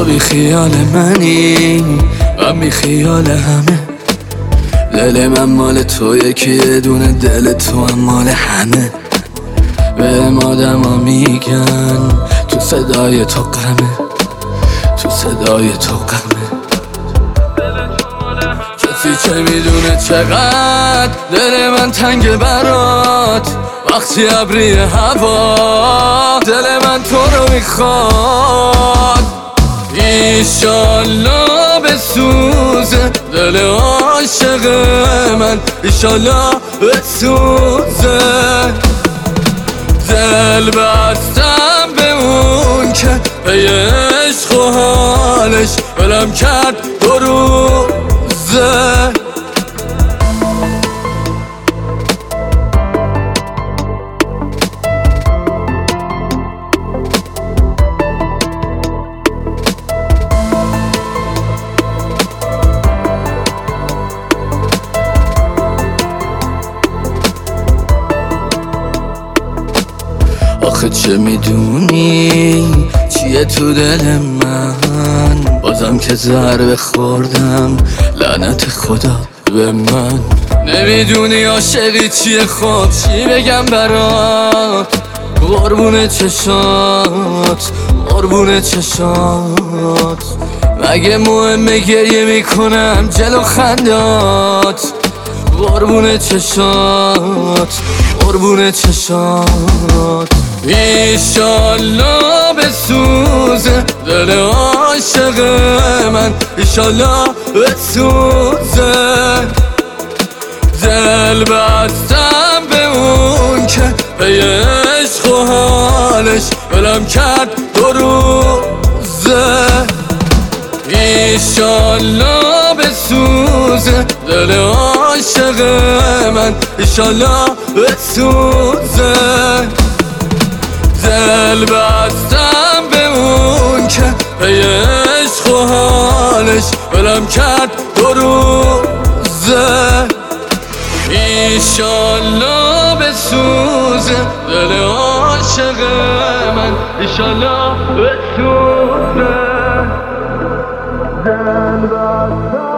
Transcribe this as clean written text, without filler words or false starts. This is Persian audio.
تو بی خیال منی، من بی خیال همه. دل من مال تو، یکی دونه دل تو هم مال همه. به آدما میگن تو صدای تو غمه، تو صدای تو غمه. کسی چه میدونه چقدر دل من تنگ برات، وقتی ابری هوا دل من تو رو میخواد. ایشالله بسوزه دل عاشق من، ایشالله بسوزه. دل بستم به اون که پی عشق و حالش ولم کرد 2 روزه. آخه چه میدونی چیه تو دل من، بازم که ضربه خوردم لعنت خدا به من. نمیدونی عاشقی چیه، خب چی بگم برات؟ قربون چشات، قربون چشات. مگه مهمه گریه میکنم جلو خندات؟ قربون چشات، قربون چشات. ایشالله بسوزه دل عاشق من، ایشالله بسوزه. دل بستم به اون که پی عشق و حالش ولم کرد 2 روزه. ایشالله بسوزه دل عاشق من، ایشالله بسوزه. دل بستم به اون که پی عشق و حالش ولم کرد 2 روزه. ایشالله بسوزه دل عاشق من، ایشالله بسوزه. دل بستم